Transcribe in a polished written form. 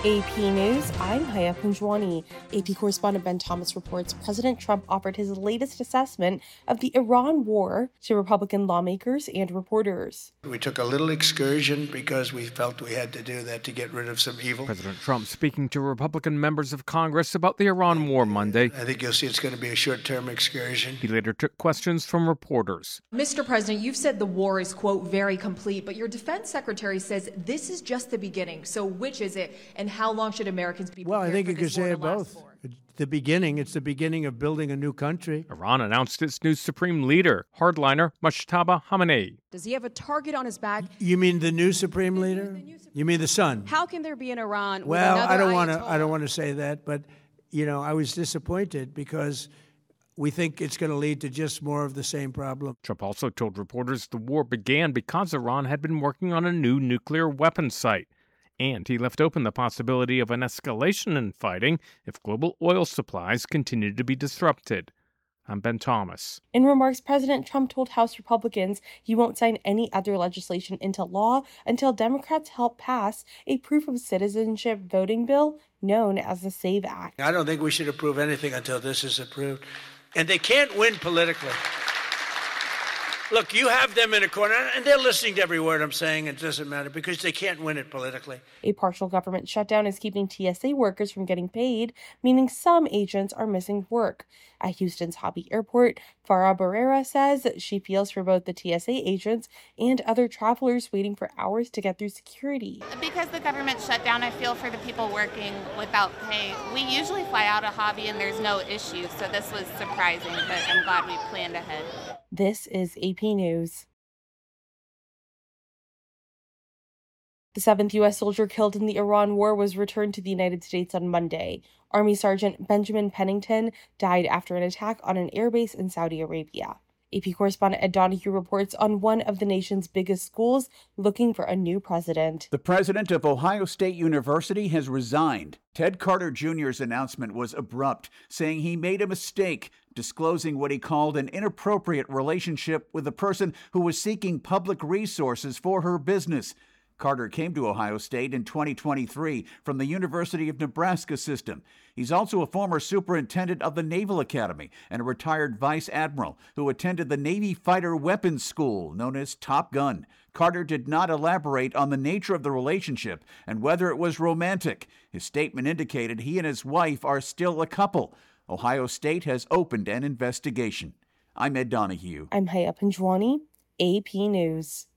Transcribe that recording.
AP News, I'm Haya Punjwani. AP correspondent Ben Thomas reports President Trump offered his latest assessment of the Iran war to Republican lawmakers and reporters. We took a little excursion because we felt we had to do that to get rid of some evil. President Trump speaking to Republican members of Congress about the Iran war Monday. I think you'll see it's going to be a short-term excursion. He later took questions from reporters. Mr. President, you've said the war is, quote, very complete, but your defense secretary says this is just the beginning. So which is it, and how long should Americans be prepared? Well, I think you could say it both. For? It's the beginning of building a new country. Iran announced its new supreme leader, hardliner Mojtaba Khamenei. Does he have a target on his back? You mean the new supreme leader? You mean the son? How can there be an Iran? Well, with I don't want to say that, but I was disappointed because we think it's going to lead to just more of the same problem. Trump also told reporters the war began because Iran had been working on a new nuclear weapons site. And he left open the possibility of an escalation in fighting if global oil supplies continued to be disrupted. I'm Ben Thomas. In remarks, President Trump told House Republicans he won't sign any other legislation into law until Democrats help pass a proof of citizenship voting bill known as the SAVE Act. I don't think we should approve anything until this is approved. And they can't win politically. Look, you have them in a corner, and they're listening to every word I'm saying. It doesn't matter because they can't win it politically. A partial government shutdown is keeping TSA workers from getting paid, meaning some agents are missing work. At Houston's Hobby Airport, Farah Barrera says she feels for both the TSA agents and other travelers waiting for hours to get through security. Because the government shut down, I feel for the people working without pay. We usually fly out of Hobby and there's no issues, so this was surprising, but I'm glad we planned ahead. This is AP News. The 7th U.S. soldier killed in the Iran war was returned to the United States on Monday. Army Sergeant Benjamin Pennington died after an attack on an airbase in Saudi Arabia. AP correspondent Ed Donahue reports on one of the nation's biggest schools looking for a new president. The president of Ohio State University has resigned. Ted Carter Jr.'s announcement was abrupt, saying he made a mistake, disclosing what he called an inappropriate relationship with a person who was seeking public resources for her business. Carter came to Ohio State in 2023 from the University of Nebraska system. He's also a former superintendent of the Naval Academy and a retired vice admiral who attended the Navy Fighter Weapons School, known as Top Gun. Carter did not elaborate on the nature of the relationship and whether it was romantic. His statement indicated he and his wife are still a couple. Ohio State has opened an investigation. I'm Ed Donahue. I'm Haya Punjwani, AP News.